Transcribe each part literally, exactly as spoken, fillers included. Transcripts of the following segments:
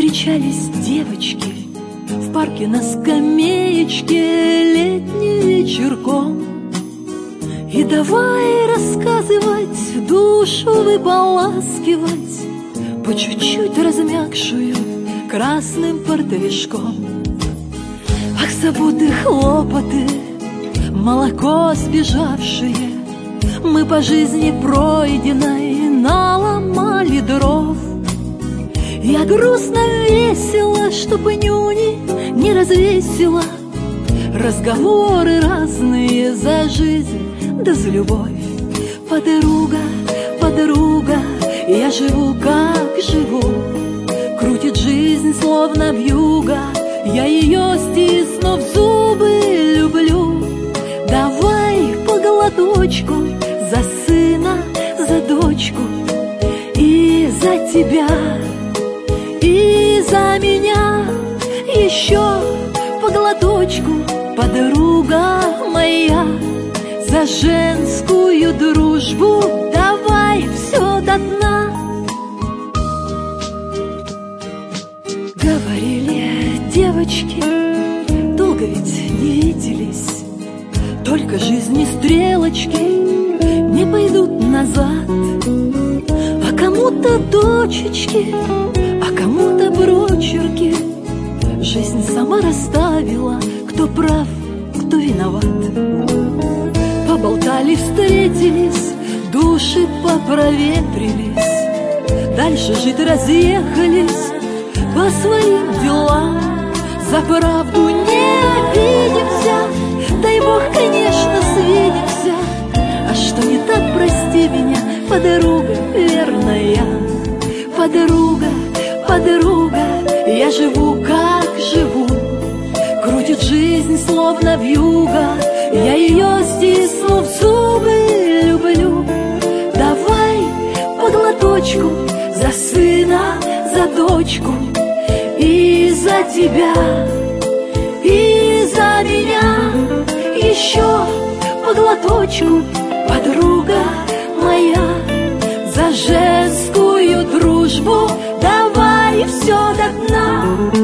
Встречались девочки в парке на скамеечке летним вечерком. И давай рассказывать, душу выполаскивать по чуть-чуть размягшую красным портвишком. Ах, заботы, хлопоты, молоко сбежавшие, мы по жизни пройденной наломали дров. Я грустно весело, чтоб нюни не развесила, разговоры разные за жизнь да за любовь. Подруга, подруга, я живу, как живу, крутит жизнь, словно вьюга, я ее, стиснув зубы, люблю. Давай по глоточку за сына, за дочку и за тебя, и за меня еще по глоточку, подруга моя, за женскую дружбу. Давай все до дна. Говорили девочки, долго ведь не виделись, только жизни стрелочки не пойдут назад. А кому-то дочечки, а кому-то прочерки жизнь сама расставила, кто прав, кто виноват. Поболтали, встретились, души попроветрились, дальше жить разъехались по своим делам. За правду не обидимся, дай Бог, конечно, свидимся. А что не так, прости меня, подруга верная. Подруга, подруга, я живу, как живу, крутит жизнь, словно вьюга, я ее, стиснув зубы, люблю. Давай по глоточку за сына, за дочку и за тебя, и за меня еще по глоточку, подруга моя, за женскую дружбу. Давай все до дна.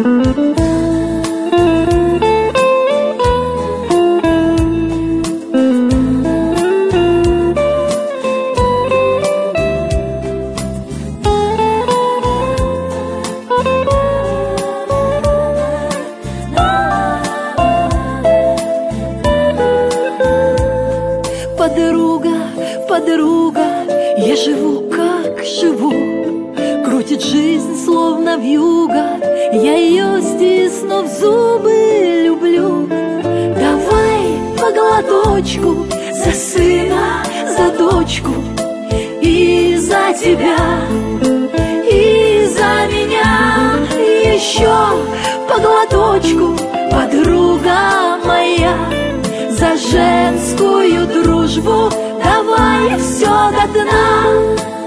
Подруга, подруга, я живу, как живу, крутит жизнь, словно вьюга, я ее, стиснув зубы, люблю. Давай по глоточку за сына, за дочку и за тебя, и за меня еще по глоточку, подруга моя, за женскую дружбу. Давай все до дна.